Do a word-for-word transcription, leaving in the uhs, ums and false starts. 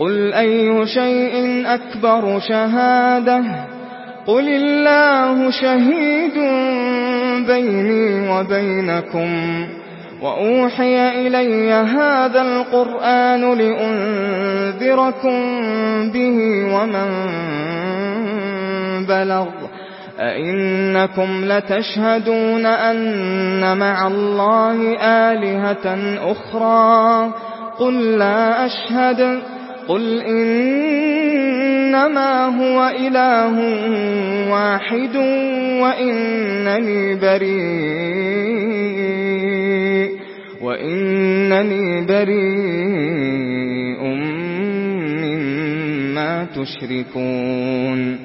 قُلْ أَيُّ شَيْءٍ أَكْبَرُ شَهَادَةً قُلِ اللَّهُ شَهِيدٌ بَيْنِي وَبَيْنَكُمْ وَأُوحِيَ إِلَيَّ هَذَا الْقُرْآنُ لِأُنذِرَكُم بِهِ وَمَن بَلَغَ أَئِنَّكُمْ لَتَشْهَدُونَ أَنَّ مَعَ اللَّهِ آلِهَةً أُخْرَى قُل لَّا أَشْهَدُ قُلْ إِنَّمَا هُوَ إِلَٰهٌ وَاحِدٌ وَإِنَّنِي بَرِيءٌ وَإِنَّنِي بَرِيءٌ مِّمَّا تُشْرِكُونَ